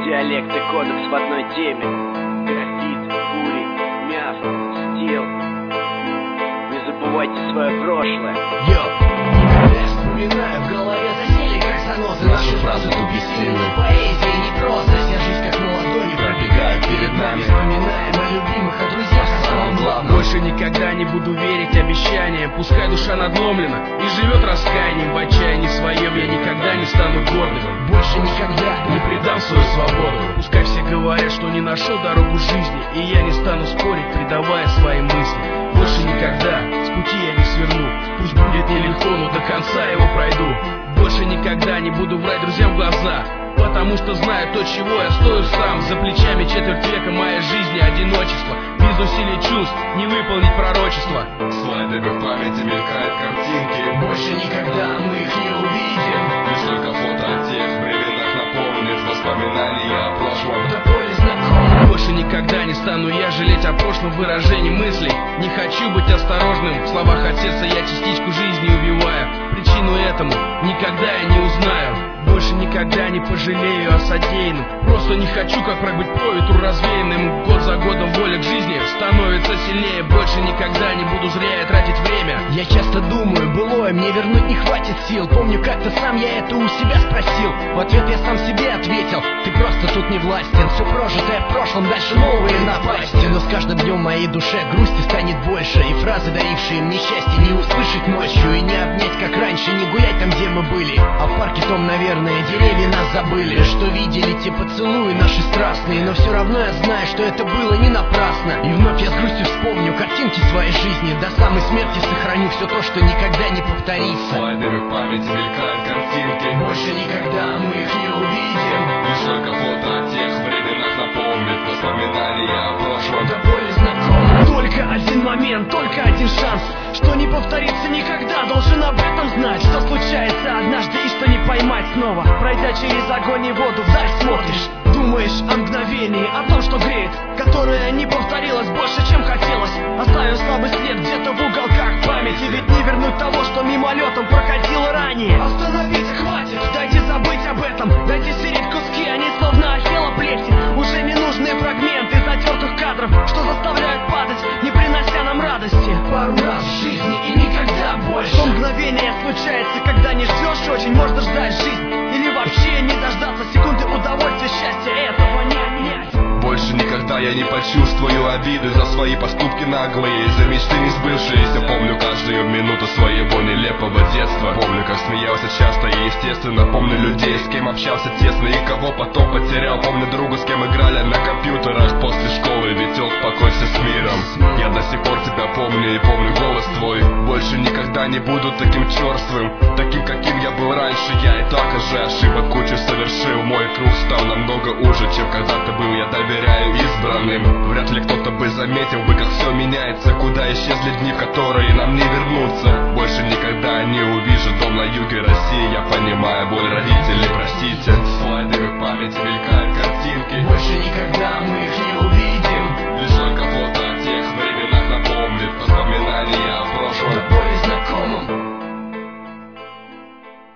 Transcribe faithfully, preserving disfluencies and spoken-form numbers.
Диалекты, кодекс в одной теме. Графит, курит, мяв, стил. Не забывайте свое прошлое. Йо! Когда я вспоминаю, в голове засели как занозы наши фразы тут бесценны. Поэзия не проза, вся жизнь как на ладони пробегает перед нами. Вспоминаем о любимых, о друзьях, о самом главном. Больше никогда не буду верить обещаниям. Пускай душа надломлена и живет раскаянием. В отчаянии своем я никогда не стану гордым. Больше никогда не предам свою свободу. Пускай все говорят, что не нашел дорогу жизни, и я не стану спорить, предавая свои мысли. Больше никогда с пути я не сверну. Пусть будет нелегко, но до конца его пройду. Больше никогда не буду врать друзьям в глаза, потому что знаю то, чего я стою сам. За плечами четверть века моей жизни одиночество. Без усилий чувств не выполнить пророчество. Слайдами в памяти мелькают картинки. Больше никогда мы их не увидим. Лишь только фото о тех временах напомнит воспоминания о прошлом. До боли знакомы. Больше никогда не стану я жалеть о прошлом выражении мыслей. Не хочу быть осторожным, в словах от сердца я частичку жизни убиваю. Причину этому никогда я не узнаю. Больше никогда не пожалею о содеянном. Просто не хочу, как враг, быть по ветру развеянным. Год за годом воля к жизни становится сильнее. Больше никогда не буду зря я тратить время. Я часто думаю, былое мне вернуть не хватит сил. Помню, как-то сам я это у себя спросил. В ответ я сам себе ответил: ты просто тут не властен. Все прожитое в прошлом, дальше новые напасти. Но с каждым днем моей душе грусти станет больше. И фразы, дарившие мне счастье, не услышать ночью. И не обнять, как раньше, не гулять там, где мы были. А в парке том, наверное, деревья нас забыли. Что видели те поцелуи наши страстные. Но все равно я знаю, что это было не напрасно. И вновь я с грустью вспомню картинки своей жизни. До самой смерти сохраню все то, что никогда не повторится. Слайдами в памяти мелькают картинки. Больше никогда мы их не увидим. Лишь только фото о тех временах напомнит воспоминания о прошлом. До боли знакомы. Только один момент, только один шанс, что не повторится никогда. Должен об этом знать, что случается однажды и что не поймать снова. Пройдя через огонь и воду, вдаль смотришь. Думаешь о мгновении, о том, что греет, которое не повторилось больше, чем хотелось. Оставив слабый след где-то в уголках памяти. Ведь не вернуть того, что мимолетом проходило ранее. Остановить хватит, дайте забыть об этом. Дайте стереть куски, они словно осела плети. Уже ненужные фрагменты затертых кадров, что заставляют падать, не принося нам радости. Пару раз в жизни и никогда больше. То мгновение случается, когда не ждешь очень. Можно ждать жизнь или вообще не дождаться секунды удовольствия, счастья. Этого не отнять. Больше никогда я не почувствую обиды за свои поступки наглые, за мечты не сбывшиеся. Помню каждую минуту своего нелепого детства. Помню, как смеялся часто и естественно. Помню людей, с кем общался тесно и кого потом потерял. Помню друга, с кем играли на компьютерах после школы. Витек, покойся с миром. Я до сих пор тебя помню и помню голос твой. Больше никогда не буду таким черствым, таким, каким я был раньше. Я и так уже ошибок кучу совершил. Мой круг стал намного уже, чем когда-то был. Я доверяю избранным. Вряд ли кто-то бы заметил бы, как все меняется. Куда исчезли дни, в которые нам не вернуться. Больше никогда не увижу дом на юге России. Я понимаю боль родителей, простите. Слайдами в памяти мелькают картинки. Больше никогда мы их не